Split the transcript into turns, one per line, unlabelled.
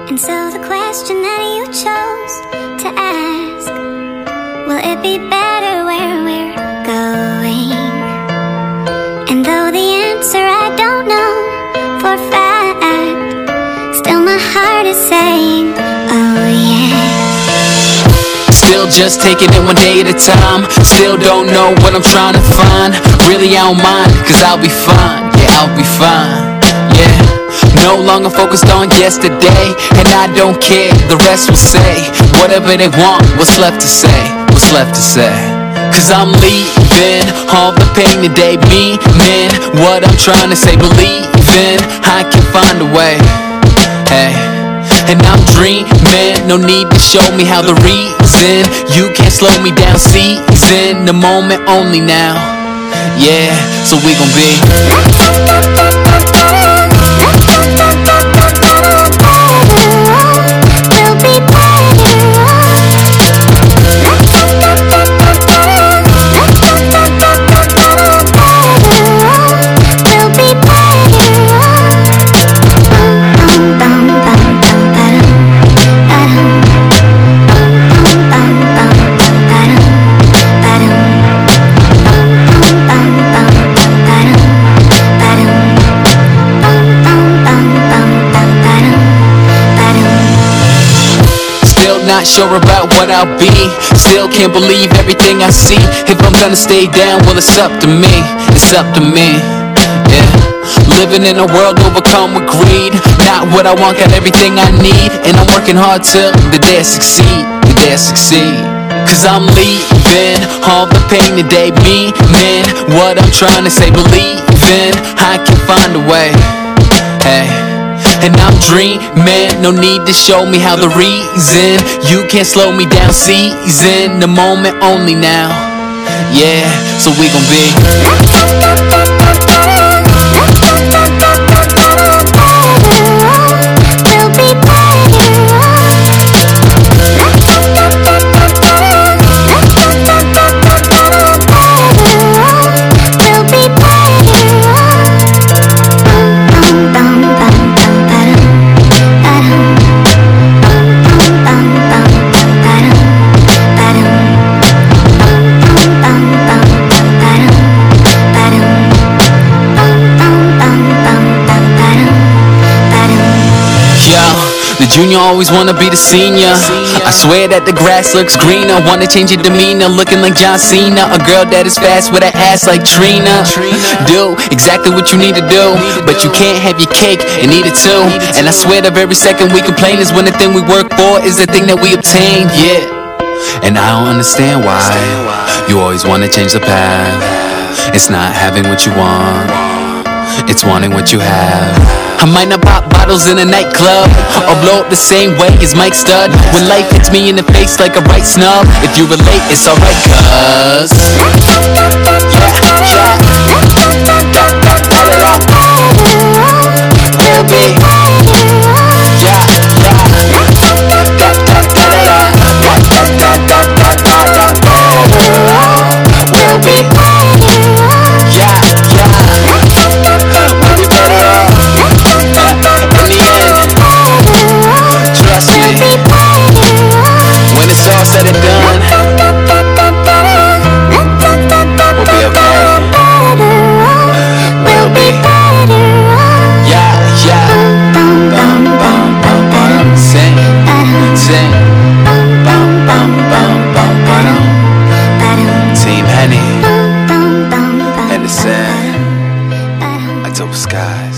And so the question that you chose to ask, will it be better where we're going? And though the answer I don't know for a fact, still my heart is saying, oh yeah.
Still just taking it one day at a time. Still don't know what I'm trying to find. Really I don't mind, cause I'll be fine. Yeah, I'll be fine. Yeah. No longer focused on yesterday, and I don't care, the rest will say whatever they want, what's left to say, what's left to say. Cause I'm leaving all the pain today, meaning what I'm trying to say, believing I can find a way, hey. And I'm dreaming, no need to show me how the reason you can't slow me down, seizing the moment only now, yeah, so we gon' be not sure about what I'll be. Still can't believe everything I see. If I'm gonna stay down, well it's up to me. It's up to me, yeah. Living in a world overcome with greed. Not what I want, got everything I need. And I'm working hard till the day I succeed. The day I succeed. Cause I'm leaving all the pain today, meaning what I'm trying to say, believing I can find a way, hey. And I'm dreaming, no need to show me how the reason you can't slow me down, seizing the moment only now, yeah, so we gon' be Junior always wanna be the senior. I swear that the grass looks greener. Wanna change your demeanor, looking like John Cena. A girl that is fast with an ass like Trina. Do exactly what you need to do, but you can't have your cake and eat it too. And I swear the very second we complain is when the thing we work for is the thing that we obtain, yeah. And I don't understand why you always wanna change the path. It's not having what you want, it's wanting what you have. I might not pop bottles in a nightclub or blow up the same way as Mike Stud. When life hits me in the face like a right snub, if you relate, it's alright, cuz we'll be, we'll be, when it's all said and done, we'll be okay. We'll be, yeah, yeah. Bum, bum, bum, bum. Sing, sing. Bum, bum, bum, bum, bum. Team Henny, Henderson, October Skies.